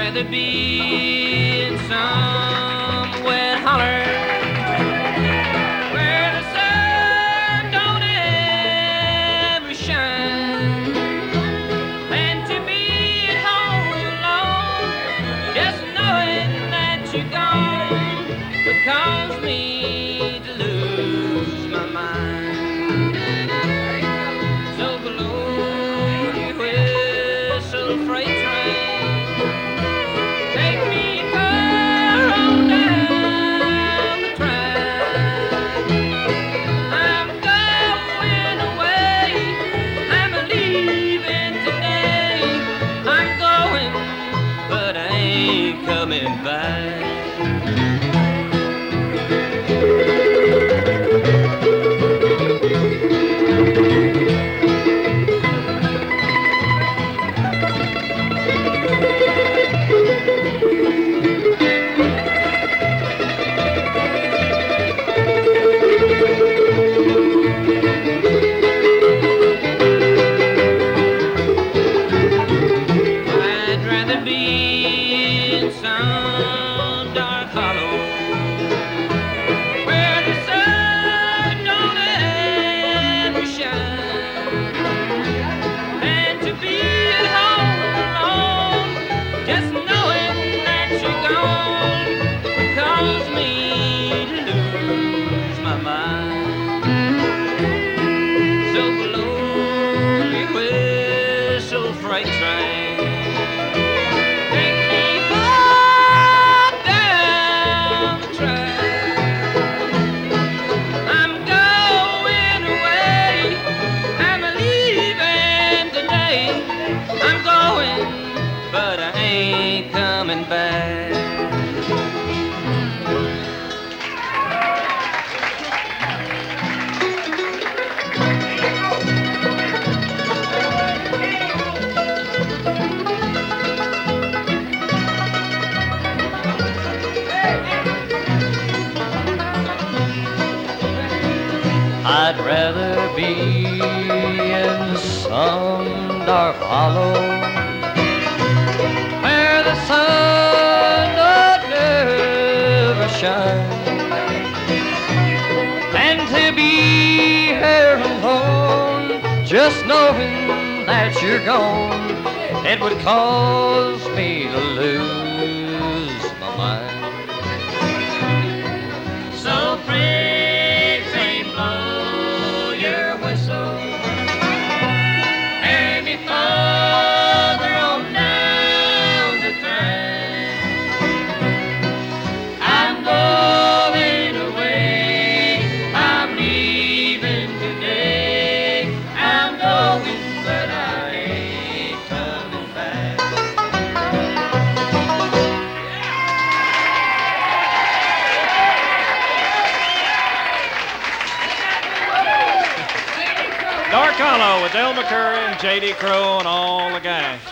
rather be in some wet holler where the sun don't ever shine than to be at home alone, just knowing that you're gone would cause me to lose my mind. So blow your whistle, freight train, take me far on down the track. I'm going away, I'm leaving today. I'm going, but I ain't coming back. I'd rather be in some dark hollow where the sun don't ever shine than to be at home alone, just knowing that you're gone would cause me to lose my mind. So blow your whistle, freight train, take me far down the track. I'm going away, I'm leaving today. I'm going, but I ain't coming back. I'd rather be in some dark hollow where the sun don't ever shine than to be here alone, just knowing that you're gone. It would cause me to lose my mind. So freight train, blow your whistle, and me farther on down the track. I'm going away, I'm leaving today. I'm going, but I ain't coming back. Dark Hollow with Del McCurry and J.D. Crowe and all the guys.